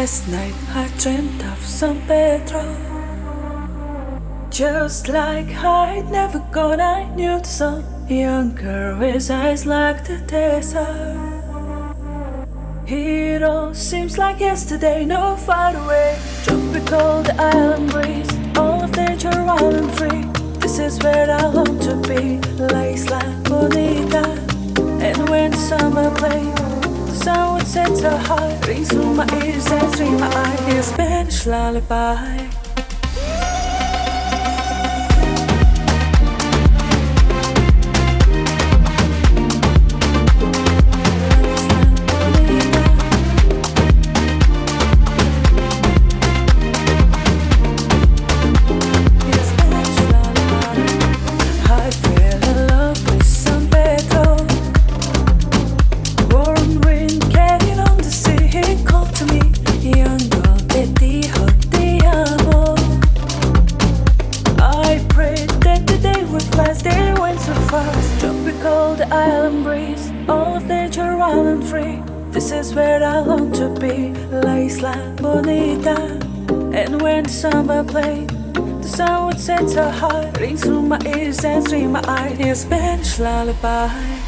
Last night I dreamt of San Pedro. Just like I'd never gone, I knew the sun. Young girl with eyes like the desert. It all seems like yesterday, no far away. Tropical, the island breeze, all of nature wild and free. This is where I long to be, La Isla Bonita. And when the summer plays, the sun would set so high, rings through my ears and through my eyes. A Spanish lullaby. Tropical, the island breeze, all of nature wild and free. This is where I long to be, La Isla Bonita. And when the summer played, the sun would set so high, rings through my ears and through my eyes. A Spanish lullaby.